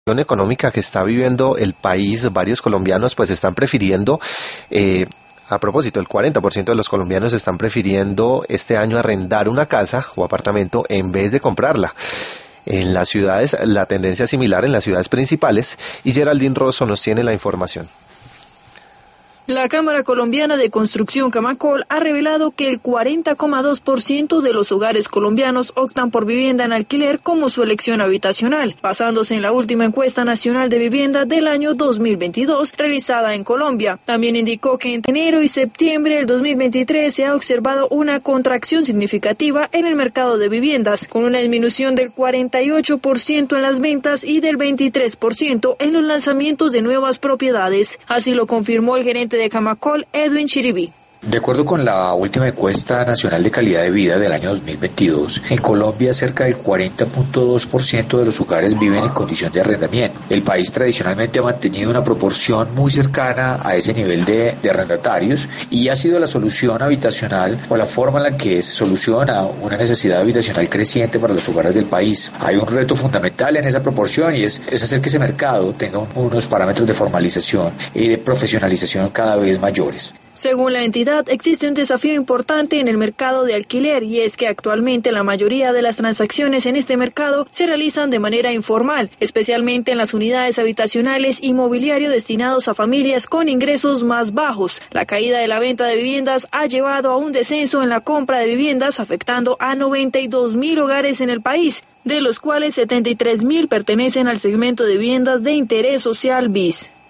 económica que está viviendo el país, varios colombianos pues están prefiriendo, a propósito, el 40% de los colombianos están prefiriendo este año arrendar una casa o apartamento en vez de comprarla. En las ciudades la tendencia es similar en las ciudades principales y Geraldine Rosso nos tiene la información. La Cámara Colombiana de Construcción Camacol ha revelado que el 40,2% de los hogares colombianos optan por vivienda en alquiler como su elección habitacional, basándose en la última encuesta nacional de vivienda del año 2022 realizada en Colombia. También indicó que entre enero y septiembre del 2023 se ha observado una contracción significativa en el mercado de viviendas, con una disminución del 48% en las ventas y del 23% en los lanzamientos de nuevas propiedades. Así lo confirmó el gerente de Camacol, Edwin Chiribi. De acuerdo con la última encuesta nacional de calidad de vida del año 2022, en Colombia cerca del 40,2% de los hogares viven en condición de arrendamiento. El país tradicionalmente ha mantenido una proporción muy cercana a ese nivel de arrendatarios y ha sido la solución habitacional o la forma en la que se soluciona una necesidad habitacional creciente para los hogares del país. Hay un reto fundamental en esa proporción y es hacer que ese mercado tenga unos parámetros de formalización y de profesionalización cada vez mayores. Según la entidad, existe un desafío importante en el mercado de alquiler y es que actualmente la mayoría de las transacciones en este mercado se realizan de manera informal, especialmente en las unidades habitacionales y mobiliario destinados a familias con ingresos más bajos. La caída de la venta de viviendas ha llevado a un descenso en la compra de viviendas, afectando a 92,000 hogares en el país, de los cuales 73,000 pertenecen al segmento de viviendas de interés social BIS.